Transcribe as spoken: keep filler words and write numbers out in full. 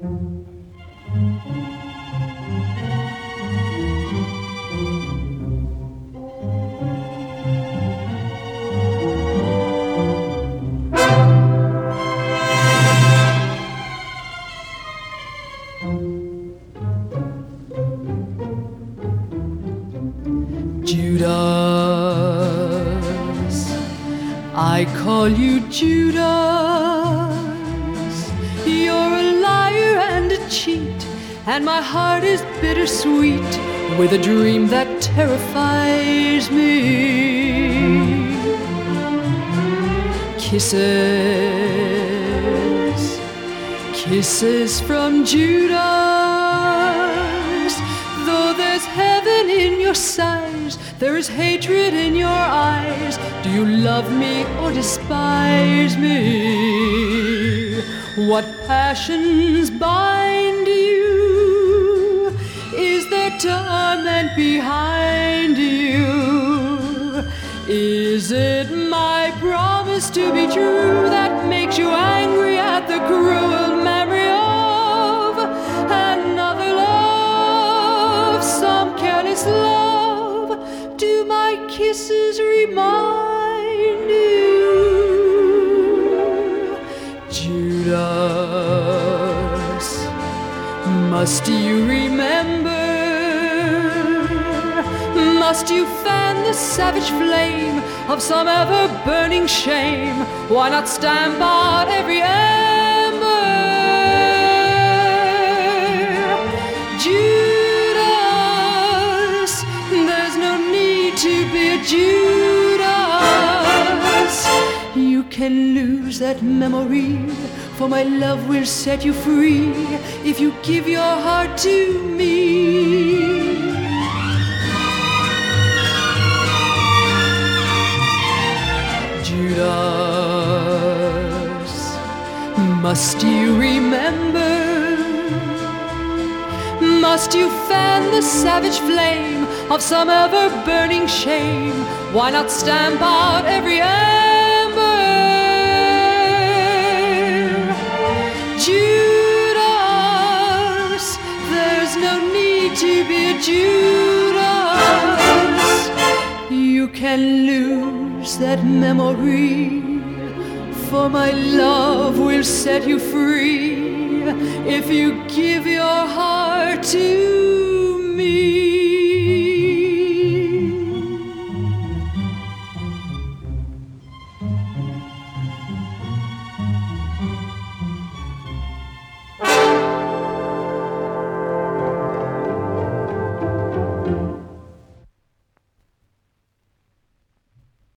Judas, I call you Judas. You're a liar and a cheat, and my heart is bittersweet with a dream that terrifies me. Kisses, kisses from Judas. Though there's heaven in your sighs, there is hatred in your eyes. Do you love me or despise me? What passions bind you? Is there torment behind you? Is it my promise to be true that makes you angry at the cruel memory of another love, some careless love? Do my kisses remind you? Judas, must you remember? Must you fan the savage flame of some ever-burning shame? Why not stamp out every ember? Judas, there's no need to be a Judas. You can lose that memory, for my love will set you free if you give your heart to me. Judas, must you remember? Must you fan the savage flame of some ever-burning shame? Why not stamp out every ember? Judas, there's no need to be a Judas. You can lose that memory, for my love will set you free if you give your heart to